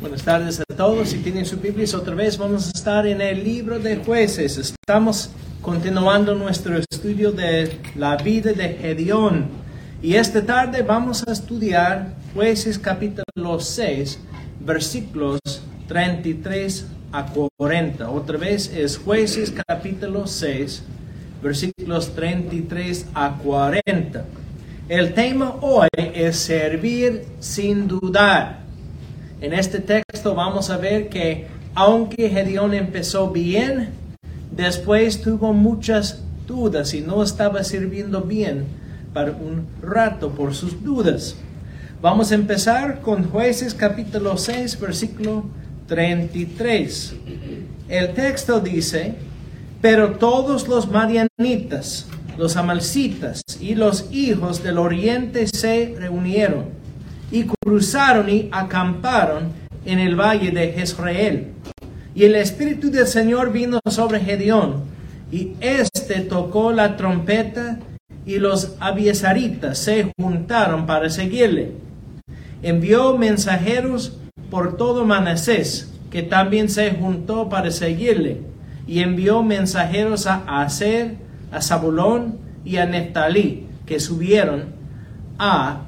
Buenas tardes a todos. Si tienen sus Biblias, otra vez vamos a estar en el libro de Jueces. Estamos continuando nuestro estudio de la vida de Gedeón. Y esta tarde vamos a estudiar Jueces capítulo 6, versículos 33 a 40. Otra vez es Jueces capítulo 6, versículos 33 a 40. El tema hoy es servir sin dudar. En este texto vamos a ver que aunque Gedeón empezó bien, después tuvo muchas dudas y no estaba sirviendo bien para un rato por sus dudas. Vamos a empezar con Jueces capítulo 6, versículo 33. El texto dice: pero todos los madianitas, los amalcitas y los hijos del oriente se reunieron y cruzaron y acamparon en el valle de Jezreel. Y el Espíritu del Señor vino sobre Gedeón, y éste tocó la trompeta, y los abiesaritas se juntaron para seguirle. Envió mensajeros por todo Manasés, que también se juntó para seguirle, y envió mensajeros a Aser, a Zabulón y a Neftalí, que subieron a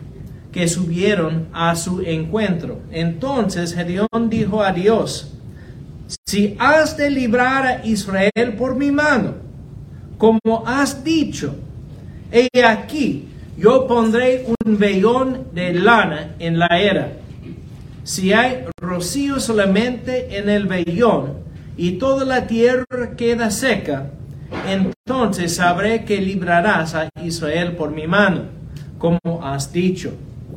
su encuentro. Entonces Gedeón dijo a Dios: si has de librar a Israel por mi mano, como has dicho, he aquí, yo pondré un vellón de lana en la era. Si hay rocío solamente en el vellón, y toda la tierra queda seca, entonces sabré que librarás a Israel por mi mano, como has dicho.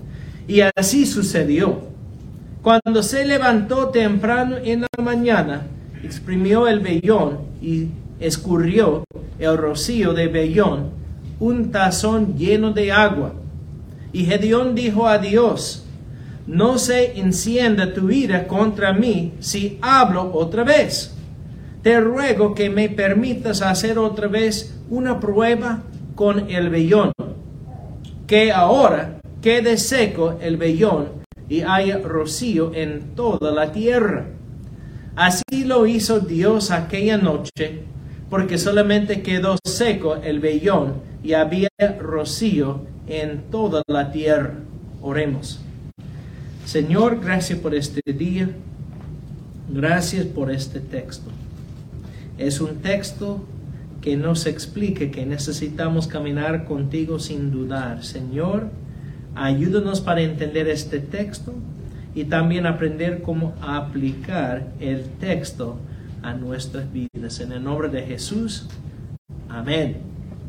Y así sucedió. Cuando se levantó temprano en la mañana, exprimió el vellón y escurrió el rocío de vellón, un tazón lleno de agua. Y Gedeón dijo a Dios: no se encienda tu ira contra mí si hablo otra vez. Te ruego que me permitas hacer otra vez una prueba con el vellón, que ahora quede seco el vellón y haya rocío en toda la tierra. Así lo hizo Dios aquella noche, porque solamente quedó seco el vellón y había rocío en toda la tierra. Oremos. Señor, gracias por este día. Gracias por este texto. Es un texto que nos explica que necesitamos caminar contigo sin dudar. Señor, ayúdanos para entender este texto y también aprender cómo aplicar el texto a nuestras vidas. En el nombre de Jesús, amén.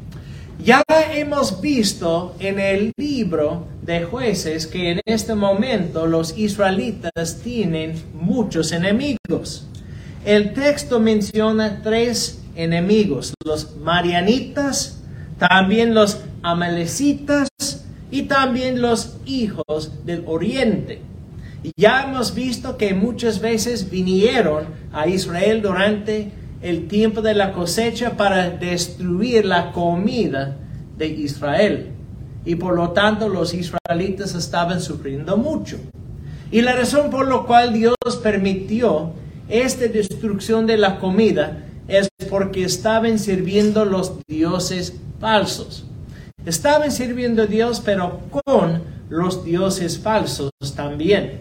Ya hemos visto en el libro de Jueces que en este momento los israelitas tienen muchos enemigos. El texto menciona 3 enemigos: los madianitas, también los amalecitas y también los hijos del oriente. Ya hemos visto que muchas veces vinieron a Israel durante el tiempo de la cosecha para destruir la comida de Israel. Y por lo tanto los israelitas estaban sufriendo mucho. Y la razón por la cual Dios permitió esta destrucción de la comida es porque estaban sirviendo los dioses falsos. Estaban sirviendo a Dios, pero con los dioses falsos también.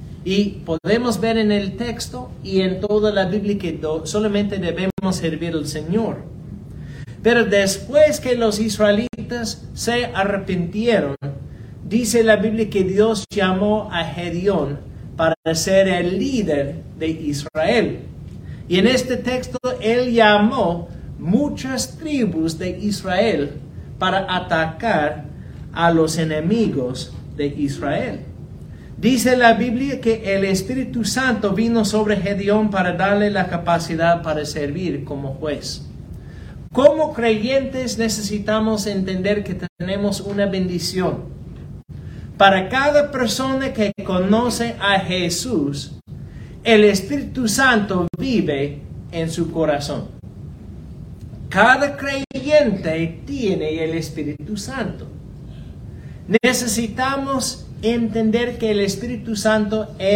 Y podemos ver en el texto y en toda la Biblia que solamente debemos servir al Señor. Pero después que los israelitas se arrepintieron, dice la Biblia que Dios llamó a Gedeón para ser el líder de Israel. Y en este texto él llamó muchas tribus de Israel para atacar a los enemigos de Israel. Dice la Biblia que el Espíritu Santo vino sobre Gedeón para darle la capacidad para servir como juez. Como creyentes necesitamos entender que tenemos una bendición. Para cada persona que conoce a Jesús, el Espíritu Santo vive en su corazón. Cada creyente tiene el Espíritu Santo. Necesitamos entender que el Espíritu Santo es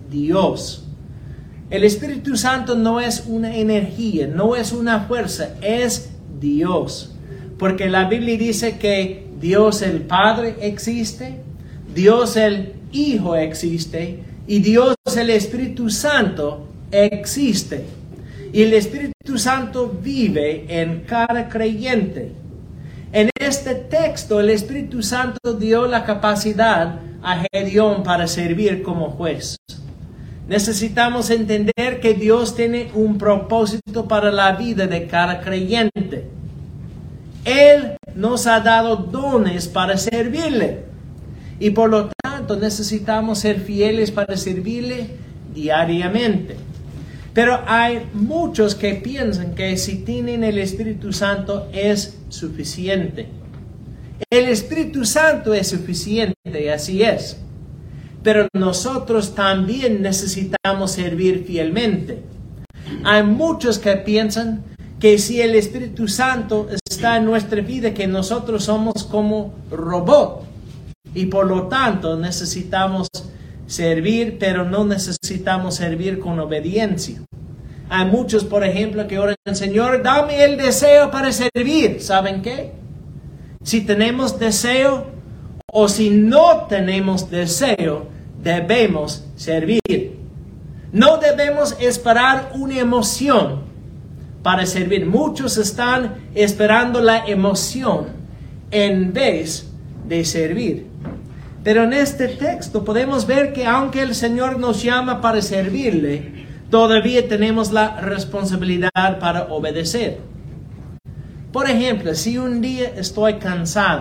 Dios. El Espíritu Santo no es una energía, no es una fuerza, es Dios. Porque la Biblia dice que Dios el Padre existe, Dios el Hijo existe y Dios el Espíritu Santo existe. Y el Espíritu Santo vive en cada creyente. En este texto, el Espíritu Santo dio la capacidad a Gedeón para servir como juez. Necesitamos entender que Dios tiene un propósito para la vida de cada creyente. Él nos ha dado dones para servirle. Y por lo tanto necesitamos ser fieles para servirle diariamente. Pero hay muchos que piensan que si tienen el Espíritu Santo es suficiente. El Espíritu Santo es suficiente y así es. Pero nosotros también necesitamos servir fielmente. Hay muchos que piensan que si el Espíritu Santo está en nuestra vida, que nosotros somos como robot. Y por lo tanto necesitamos servir, pero no necesitamos servir con obediencia. Hay muchos, por ejemplo, que oran, Señor, dame el deseo para servir. ¿Saben qué? Si tenemos deseo o si no tenemos deseo, debemos servir. No debemos esperar una emoción para servir. Muchos están esperando la emoción en vez de servir. Pero en este texto podemos ver que aunque el Señor nos llama para servirle, todavía tenemos la responsabilidad para obedecer. Por ejemplo, si un día estoy cansado,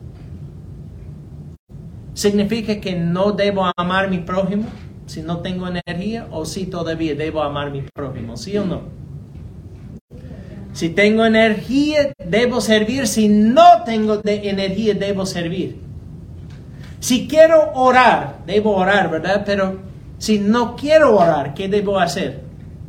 ¿significa que no debo amar a mi prójimo si no tengo energía? ¿O si todavía debo amar a mi prójimo? ¿Sí o no? Si tengo energía, debo servir. Si no tengo energía, debo servir. Si quiero orar, debo orar, ¿verdad? Pero si no quiero orar, ¿qué debo hacer?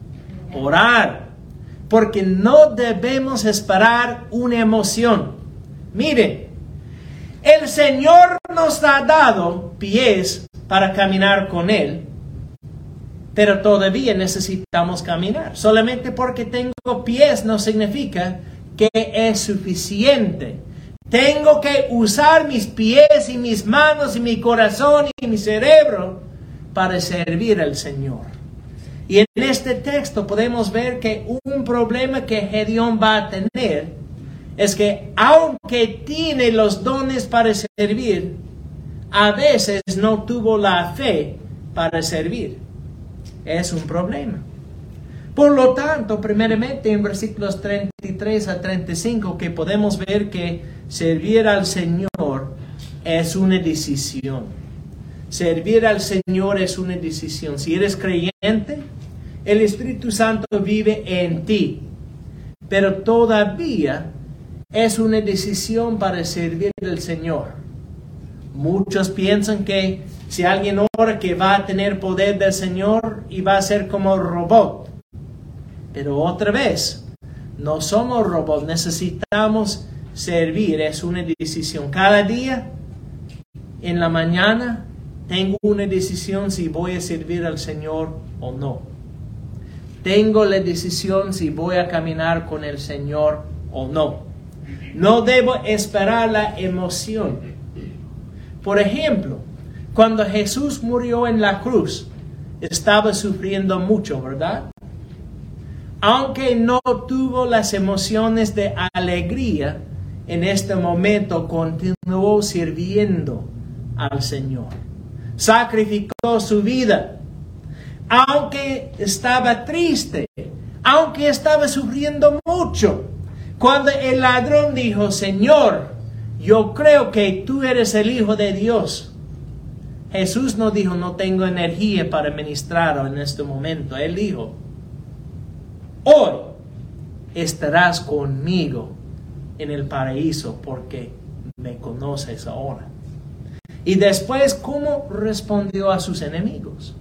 Orar. Porque no debemos esperar una emoción. Miren, el Señor nos ha dado pies para caminar con Él, pero todavía necesitamos caminar. Solamente porque tengo pies no significa que es suficiente. Tengo que usar mis pies y mis manos y mi corazón y mi cerebro para servir al Señor. Y en este texto podemos ver que un problema que Gedeón va a tener es que aunque tiene los dones para servir, a veces no tuvo la fe para servir. Es un problema. Por lo tanto, primeramente en versículos 33 a 35, que podemos ver que servir al Señor es una decisión. Servir al Señor es una decisión. Si eres creyente, el Espíritu Santo vive en ti. Pero todavía es una decisión para servir al Señor. Muchos piensan que si alguien ora que va a tener poder del Señor y va a ser como robot. Pero otra vez, no somos robots, necesitamos servir, es una decisión. Cada día, en la mañana, tengo una decisión si voy a servir al Señor o no. Tengo la decisión si voy a caminar con el Señor o no. No debo esperar la emoción. Por ejemplo, cuando Jesús murió en la cruz, estaba sufriendo mucho, ¿verdad? Aunque no tuvo las emociones de alegría, en este momento continuó sirviendo al Señor. Sacrificó su vida. Aunque estaba triste, aunque estaba sufriendo mucho. Cuando el ladrón dijo, Señor, yo creo que tú eres el Hijo de Dios. Jesús no dijo, no tengo energía para ministrar en este momento. Él dijo, hoy estarás conmigo en el paraíso porque me conoces ahora. Y después, ¿cómo respondió a sus enemigos?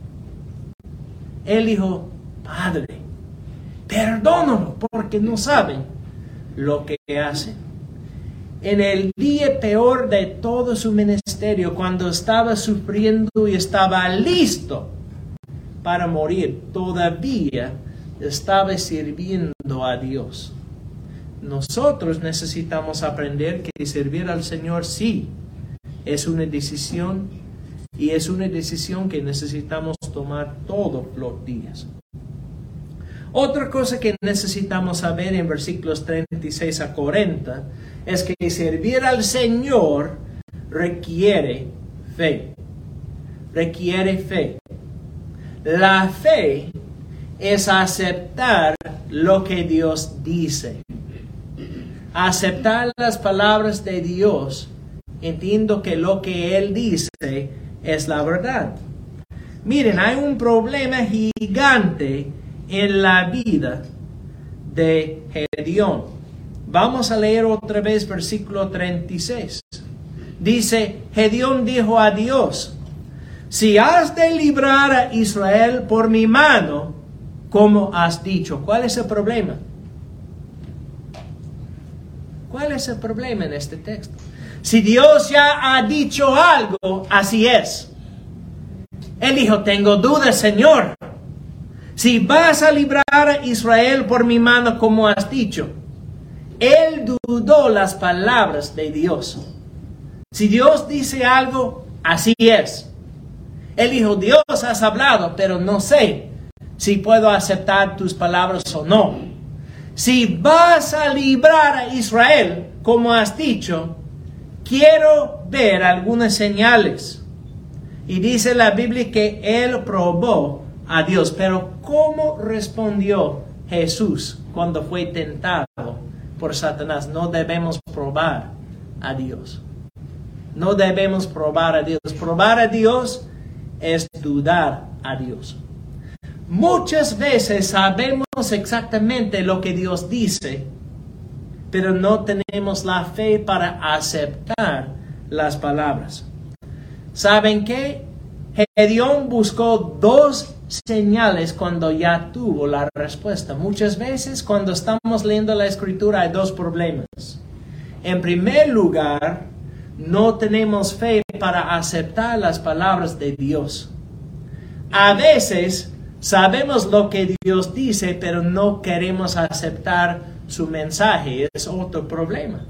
Él dijo, Padre, perdónalo porque no saben lo que hacen. En el día peor de todo su ministerio, cuando estaba sufriendo y estaba listo para morir, todavía estaba sirviendo a Dios. Nosotros necesitamos aprender que servir al Señor sí es una decisión, y es una decisión que necesitamos tomar todos los días. Otra cosa que necesitamos saber en versículos 36 a 40 es que servir al Señor requiere fe. Requiere fe. La fe es aceptar lo que Dios dice. Aceptar las palabras de Dios. Entiendo que lo que Él dice es la verdad. Miren, hay un problema gigante en la vida de Gedeón. Vamos a leer otra vez versículo 36. Dice, Gedeón dijo a Dios, si has de librar a Israel por mi mano, como has dicho. ¿Cuál es el problema? ¿Cuál es el problema en este texto? Si Dios ya ha dicho algo, así es. Él dijo, tengo dudas, Señor. Si vas a librar a Israel por mi mano, como has dicho. Él dudó las palabras de Dios. Si Dios dice algo, así es. Él dijo, Dios, has hablado, pero no sé si puedo aceptar tus palabras o no. Si vas a librar a Israel, como has dicho, quiero ver algunas señales. Y dice la Biblia que él probó a Dios. Pero ¿cómo respondió Jesús cuando fue tentado por Satanás? No debemos probar a Dios. No debemos probar a Dios. Probar a Dios es dudar a Dios. Muchas veces sabemos exactamente lo que Dios dice, pero no tenemos la fe para aceptar las palabras. ¿Saben qué? Gedeón buscó 2 señales cuando ya tuvo la respuesta. Muchas veces cuando estamos leyendo la Escritura hay 2 problemas. En primer lugar, no tenemos fe para aceptar las palabras de Dios. A veces sabemos lo que Dios dice, pero no queremos aceptar su mensaje. Es otro problema.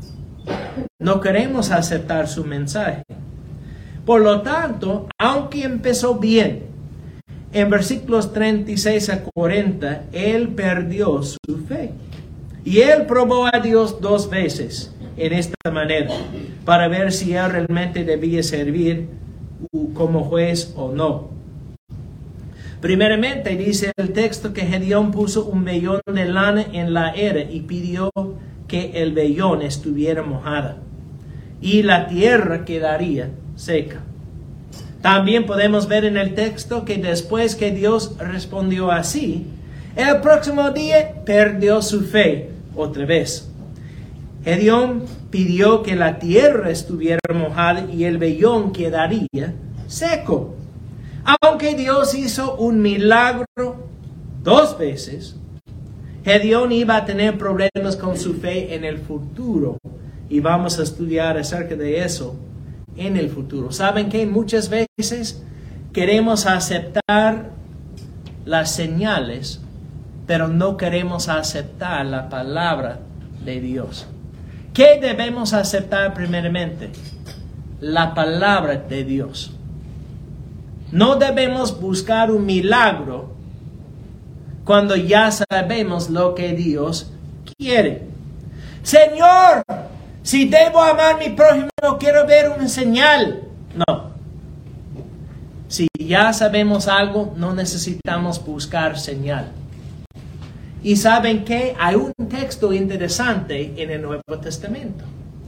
No queremos aceptar su mensaje. Por lo tanto, aunque empezó bien, en versículos 36 a 40, él perdió su fe. Y él probó a Dios 2 veces en esta manera, para ver si él realmente debía servir como juez o no. Primeramente dice el texto que Gedeón puso un vellón de lana en la era y pidió que el vellón estuviera mojada y la tierra quedaría seca. También podemos ver en el texto que después que Dios respondió así, el próximo día perdió su fe otra vez. Gedeón pidió que la tierra estuviera mojada y el vellón quedaría seco. Aunque Dios hizo un milagro 2 veces, Gedeón iba a tener problemas con su fe en el futuro. Y vamos a estudiar acerca de eso en el futuro. ¿Saben qué? Muchas veces queremos aceptar las señales, pero no queremos aceptar la palabra de Dios. ¿Qué debemos aceptar primeramente? La palabra de Dios. No debemos buscar un milagro cuando ya sabemos lo que Dios quiere. Señor, si debo amar a mi prójimo, quiero ver una señal. No. Si ya sabemos algo, no necesitamos buscar señal. Y ¿saben qué? Hay un texto interesante en el Nuevo Testamento.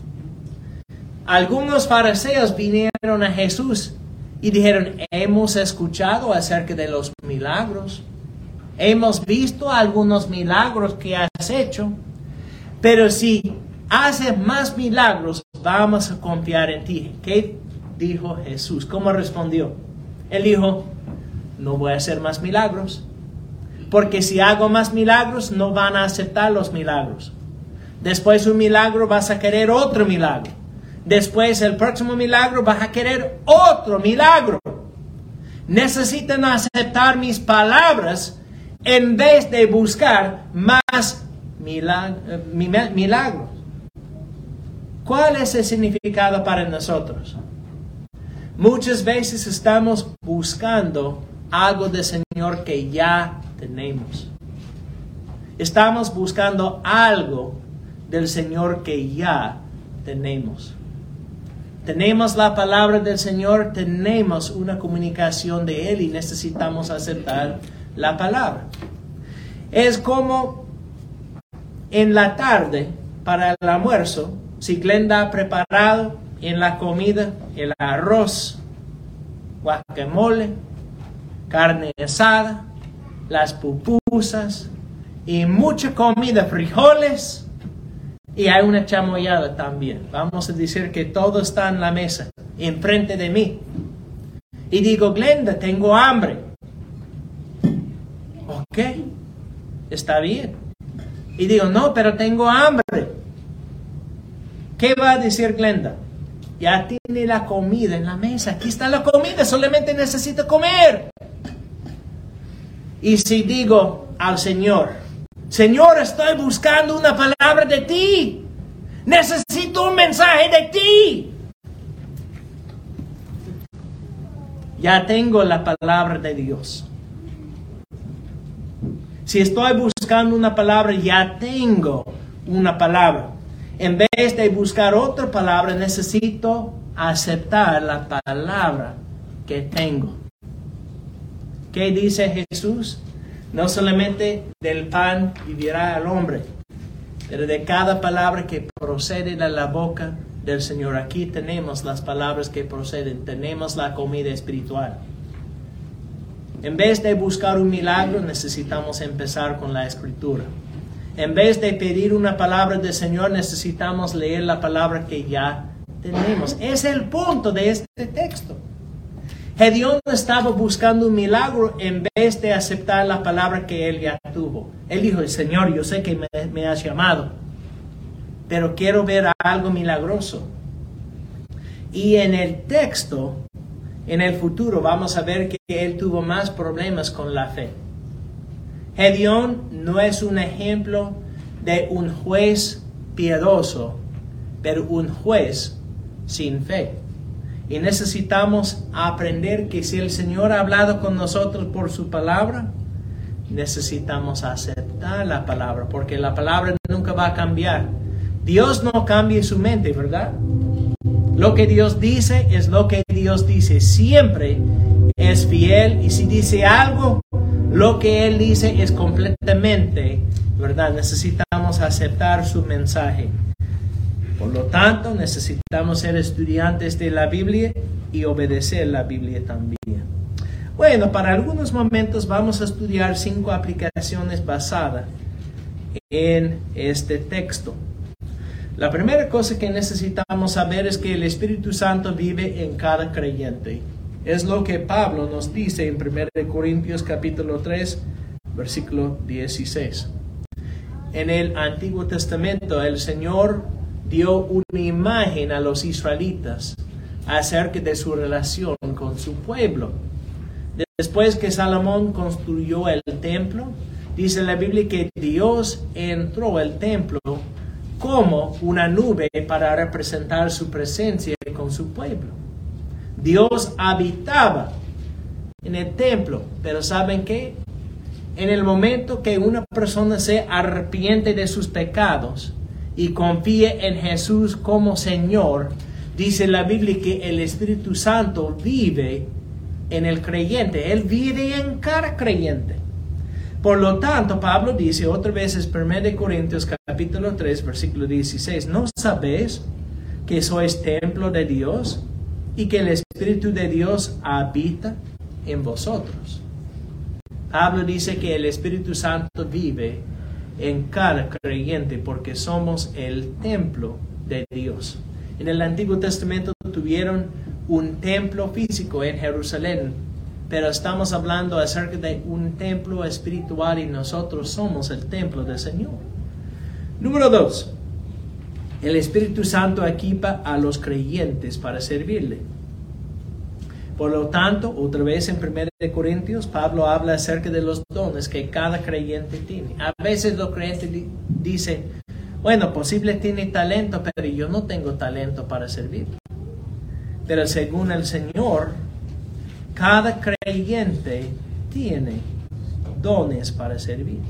Algunos fariseos vinieron a Jesús y dijeron, hemos escuchado acerca de los milagros. Hemos visto algunos milagros que has hecho. Pero si haces más milagros, vamos a confiar en ti. ¿Qué dijo Jesús? ¿Cómo respondió? Él dijo, no voy a hacer más milagros. Porque si hago más milagros, no van a aceptar los milagros. Después de un milagro vas a querer otro milagro. Después el próximo milagro vas a querer otro milagro. necesitan aceptar mis palabras en vez de buscar más milagros. ¿Cuál es el significado para nosotros? Muchas veces estamos buscando algo del Señor que ya tenemos. Estamos buscando algo del Señor que ya tenemos. Tenemos la palabra del Señor, tenemos una comunicación de Él y necesitamos aceptar la palabra. Es como en la tarde para el almuerzo, si Glenda ha preparado en la comida el arroz, guacamole, carne asada, las pupusas y mucha comida, frijoles, y hay una chamoyada también. Vamos a decir que todo está en la mesa, enfrente de mí. Y digo, Glenda, tengo hambre. Ok, está bien. Y digo, no, pero tengo hambre. ¿Qué va a decir Glenda? Ya tiene la comida en la mesa. Aquí está la comida, solamente necesito comer. Y si digo al Señor, Señor, estoy buscando una palabra de ti. Necesito un mensaje de ti. Ya tengo la palabra de Dios. Si estoy buscando una palabra, ya tengo una palabra. En vez de buscar otra palabra, necesito aceptar la palabra que tengo. ¿Qué dice Jesús? No solamente del pan vivirá el hombre, pero de cada palabra que procede de la boca del Señor. Aquí tenemos las palabras que proceden, tenemos la comida espiritual. En vez de buscar un milagro, necesitamos empezar con la Escritura. En vez de pedir una palabra del Señor, necesitamos leer la palabra que ya tenemos. Es el punto de este texto. Gedeón estaba buscando un milagro en vez de aceptar la palabra que él ya tuvo. Él dijo, Señor, yo sé que me has llamado, pero quiero ver algo milagroso. Y en el texto, en el futuro, vamos a ver que él tuvo más problemas con la fe. Gedeón no es un ejemplo de un juez piadoso, pero un juez sin fe. Y necesitamos aprender que si el Señor ha hablado con nosotros por su palabra, necesitamos aceptar la palabra, porque la palabra nunca va a cambiar. Dios no cambia su mente, ¿verdad? Lo que Dios dice es lo que Dios dice. Siempre es fiel, y si dice algo, lo que Él dice es completamente, ¿verdad? Necesitamos aceptar su mensaje. Por lo tanto, necesitamos ser estudiantes de la Biblia y obedecer la Biblia también. Bueno, para algunos momentos vamos a estudiar 5 aplicaciones basadas en este texto. La primera cosa que necesitamos saber es que el Espíritu Santo vive en cada creyente. Es lo que Pablo nos dice en 1 Corintios capítulo 3, versículo 16. En el Antiguo Testamento, el Señor dio una imagen a los israelitas acerca de su relación con su pueblo. Después que Salomón construyó el templo, dice la Biblia que Dios entró al templo como una nube para representar su presencia con su pueblo. Dios habitaba en el templo, pero ¿saben qué? En el momento que una persona se arrepiente de sus pecados y confíe en Jesús como Señor, dice la Biblia que el Espíritu Santo vive en el creyente. Él vive en cada creyente. Por lo tanto, Pablo dice otra vez en 1 Corintios capítulo 3, versículo 16, ¿no sabéis que sois templo de Dios y que el Espíritu de Dios habita en vosotros? Pablo dice que el Espíritu Santo vive en cada creyente porque somos el templo de Dios. En el Antiguo Testamento tuvieron un templo físico en Jerusalén, pero estamos hablando acerca de un templo espiritual y nosotros somos el templo del Señor. Número 2. El Espíritu Santo equipa a los creyentes para servirle. Por lo tanto, otra vez en 1 Corintios, Pablo habla acerca de los dones que cada creyente tiene. A veces los creyentes dicen, bueno, posible tiene talento, pero yo no tengo talento para servir. Pero según el Señor, cada creyente tiene dones para servir.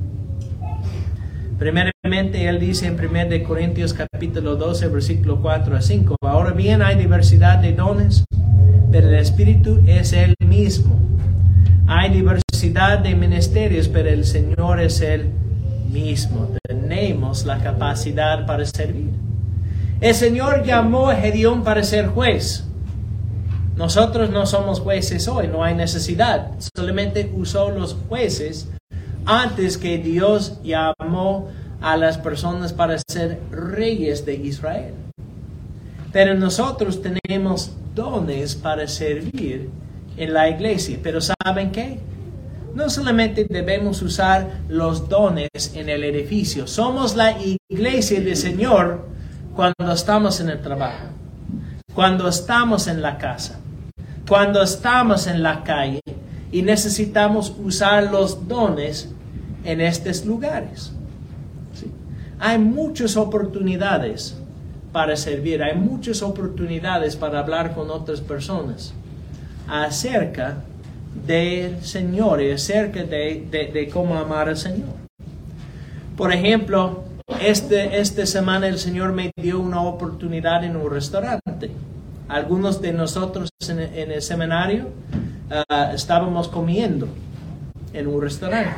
Primeramente, él dice en 1 Corintios capítulo 12, versículo 4 a 5, ahora bien hay diversidad de dones, pero el Espíritu es el mismo. Hay diversidad de ministerios, pero el Señor es el mismo. Tenemos la capacidad para servir. El Señor llamó a Gedeón para ser juez. Nosotros no somos jueces hoy, no hay necesidad. Solamente usó los jueces antes que Dios llamó a las personas para ser reyes de Israel. Pero nosotros tenemos dones para servir en la iglesia. Pero ¿saben qué? No solamente debemos usar los dones en el edificio. Somos la iglesia del Señor cuando estamos en el trabajo, cuando estamos en la casa, cuando estamos en la calle, y necesitamos usar los dones en estos lugares. ¿Sí? Hay muchas oportunidades para servir, hay muchas oportunidades para hablar con otras personas acerca del Señor y acerca de cómo amar al Señor. Por ejemplo, esta semana el Señor me dio una oportunidad en un restaurante. Algunos de nosotros en el seminario estábamos comiendo en un restaurante.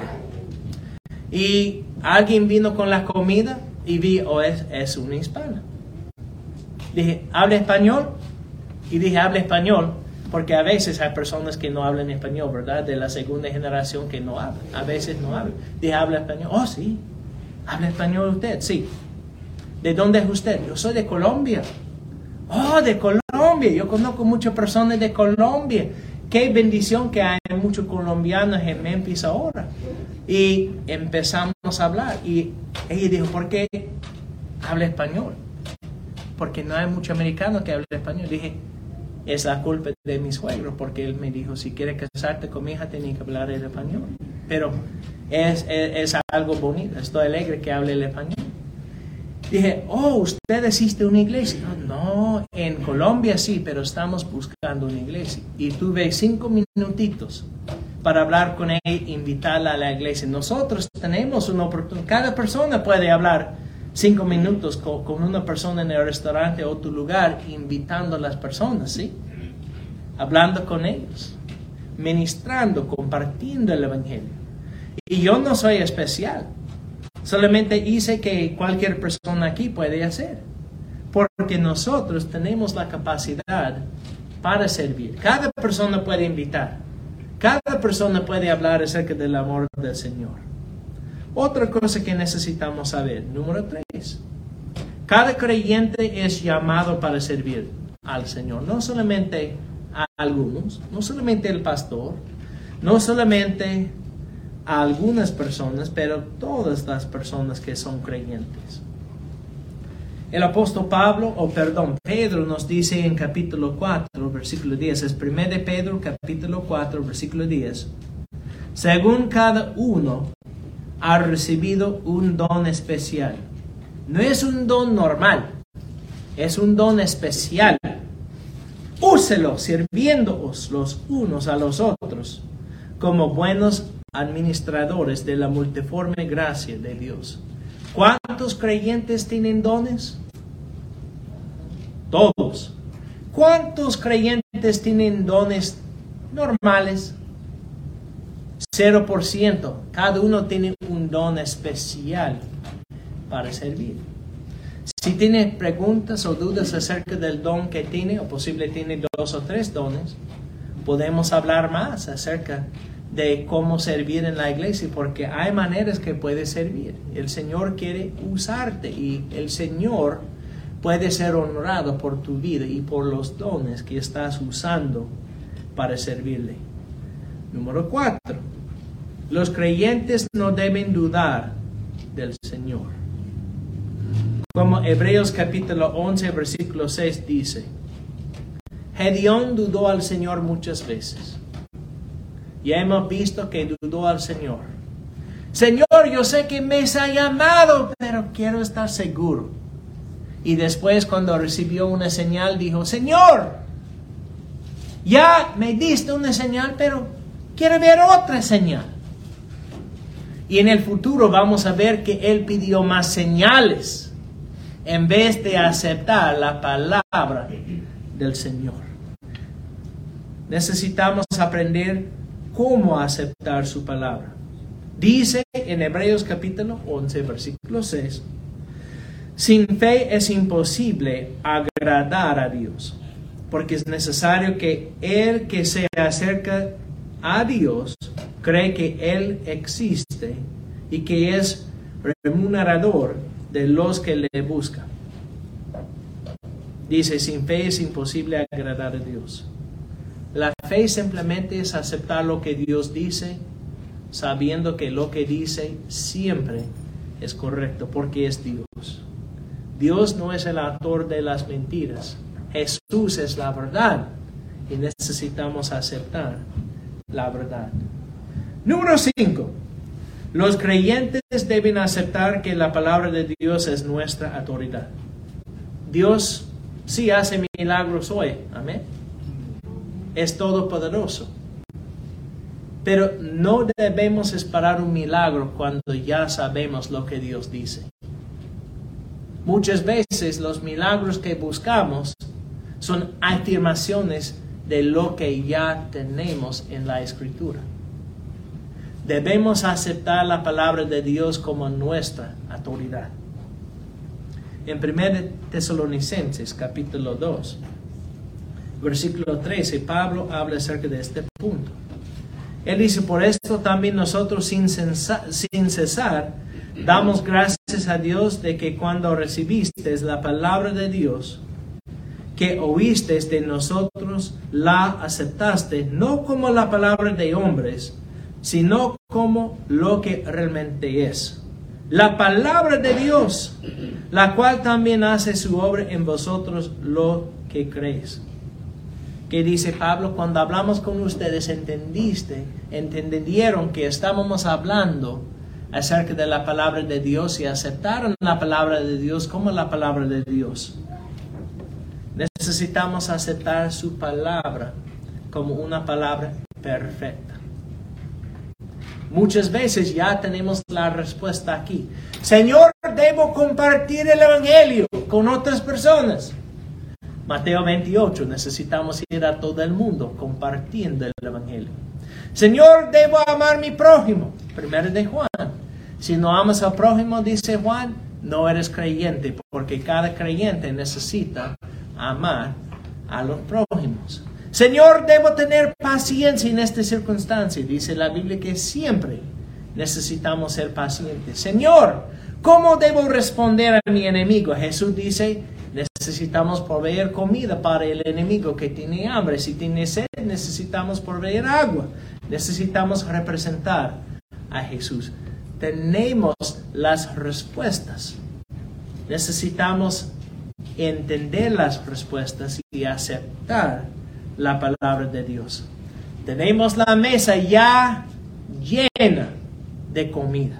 Y alguien vino con la comida y vi, es una hispana. Dije, ¿habla español? Y dije, habla español, porque a veces hay personas que no hablan español, ¿verdad? De la segunda generación que no hablan. A veces no hablan. Dije, ¿habla español? Oh, sí. ¿Habla español usted? Sí. ¿De dónde es usted? Yo soy de Colombia. Oh, de Colombia. Yo conozco muchas personas de Colombia. Qué bendición que hay muchos colombianos en Memphis ahora. Y empezamos a hablar. Y ella dijo, ¿por qué habla español? Porque no hay muchos americanos que hablen español. Dije, es la culpa de mi suegro, porque él me dijo, si quieres casarte con mi hija, tienes que hablar el español. Pero es algo bonito. Estoy alegre que hable el español. Dije, ¿usted existe una iglesia? No, en Colombia sí, pero estamos buscando una iglesia. Y tuve 5 minutitos para hablar con ella e invitarla a la iglesia. Nosotros tenemos una oportunidad. Cada persona puede hablar 5 minutos con una persona en el restaurante o tu lugar, invitando a las personas, ¿sí? Hablando con ellos, ministrando, compartiendo el evangelio. Y yo no soy especial. Solamente hice que cualquier persona aquí puede hacer. Porque nosotros tenemos la capacidad para servir. Cada persona puede invitar. Cada persona puede hablar acerca del amor del Señor. Otra cosa que necesitamos saber, número 3. Cada creyente es llamado para servir al Señor. No solamente a algunos, no solamente el pastor, no solamente a algunas personas, pero todas las personas que son creyentes. El apóstol Pedro nos dice en capítulo 4, versículo 10, es 1 de Pedro, capítulo 4, versículo 10, según cada uno ha recibido un don especial. No es un don normal, es un don especial. Úselo sirviéndoos los unos a los otros como buenos administradores de la multiforme gracia de Dios. ¿Cuántos creyentes tienen dones? Todos. ¿Cuántos creyentes tienen dones normales? 0%. Cada uno tiene un don especial para servir. Si tiene preguntas o dudas acerca del don que tiene, o posible tiene 2 o 3 dones, podemos hablar más acerca de cómo servir en la iglesia, porque hay maneras que puedes servir. El Señor quiere usarte y el Señor puede ser honrado por tu vida y por los dones que estás usando para servirle. Número 4. Los creyentes no deben dudar del Señor. Como Hebreos capítulo 11, versículo 6 dice, Gedeón dudó al Señor muchas veces. Ya hemos visto que dudó al Señor. Señor, yo sé que me has llamado, pero quiero estar seguro. Y después, cuando recibió una señal, dijo, Señor, ya me diste una señal, pero quiero ver otra señal. Y en el futuro vamos a ver que él pidió más señales en vez de aceptar la palabra del Señor. Necesitamos aprender cómo aceptar su palabra. Dice en Hebreos capítulo 11, versículo 6, sin fe es imposible agradar a Dios, porque es necesario que el que se acerca a Dios cree que Él existe y que es remunerador de los que le buscan. Dice, sin fe es imposible agradar a Dios. La fe simplemente es aceptar lo que Dios dice, sabiendo que lo que dice siempre es correcto, porque es Dios. Dios no es el autor de las mentiras. Jesús es la verdad y necesitamos aceptar la verdad. Número 5. Los creyentes deben aceptar que la palabra de Dios es nuestra autoridad. Dios sí hace milagros hoy. Amén. Es todopoderoso. Pero no debemos esperar un milagro cuando ya sabemos lo que Dios dice. Muchas veces los milagros que buscamos son afirmaciones de lo que ya tenemos en la Escritura. Debemos aceptar la palabra de Dios como nuestra autoridad. En 1 Tesalonicenses capítulo 2, versículo 13, Pablo habla acerca de este punto. Él dice, por esto también nosotros sin cesar damos gracias a Dios de que cuando recibiste la palabra de Dios, que oíste de nosotros, la aceptaste, no como la palabra de hombres, sino como lo que realmente es. La palabra de Dios, la cual también hace su obra en vosotros lo que creéis. Que dice Pablo, cuando hablamos con ustedes, entendieron que estábamos hablando acerca de la palabra de Dios y aceptaron la palabra de Dios como la palabra de Dios. Necesitamos aceptar su palabra como una palabra perfecta. Muchas veces ya tenemos la respuesta aquí. Señor, debo compartir el Evangelio con otras personas. Mateo 28, necesitamos ir a todo el mundo compartiendo el Evangelio. Señor, debo amar a mi prójimo. 1 de Juan. Si no amas al prójimo, dice Juan, no eres creyente, porque cada creyente necesita amar a los prójimos. Señor, debo tener paciencia en esta circunstancia. Dice la Biblia que siempre necesitamos ser pacientes. Señor, ¿cómo debo responder a mi enemigo? Jesús dice, necesitamos proveer comida para el enemigo que tiene hambre. Si tiene sed, necesitamos proveer agua. Necesitamos representar a Jesús. Tenemos las respuestas. Necesitamos entender las respuestas y aceptar la palabra de Dios. Tenemos la mesa ya llena de comida.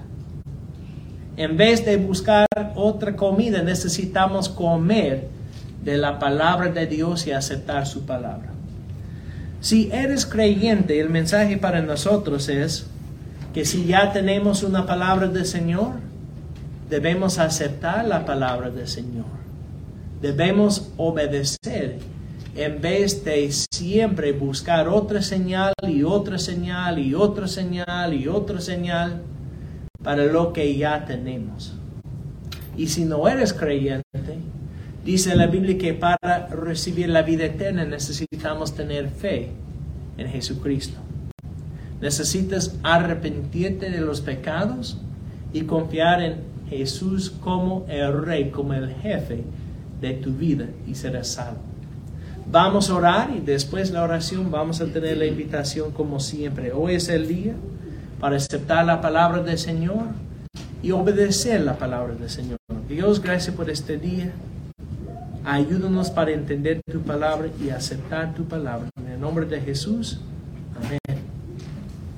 En vez de buscar otra comida, necesitamos comer de la palabra de Dios y aceptar su palabra. Si eres creyente, el mensaje para nosotros es que si ya tenemos una palabra del Señor, debemos aceptar la palabra del Señor. Debemos obedecer en vez de siempre buscar otra señal y otra señal y otra señal y otra señal para lo que ya tenemos. Y si no eres creyente, dice la Biblia que para recibir la vida eterna necesitamos tener fe en Jesucristo. Necesitas arrepentirte de los pecados y confiar en Jesús como el Rey, como el jefe de tu vida y serás salvo. Vamos a orar y después de la oración vamos a tener la invitación como siempre. Hoy es el día para aceptar la palabra del Señor y obedecer la palabra del Señor. Dios, gracias por este día. Ayúdanos para entender tu palabra y aceptar tu palabra. En el nombre de Jesús. Amén.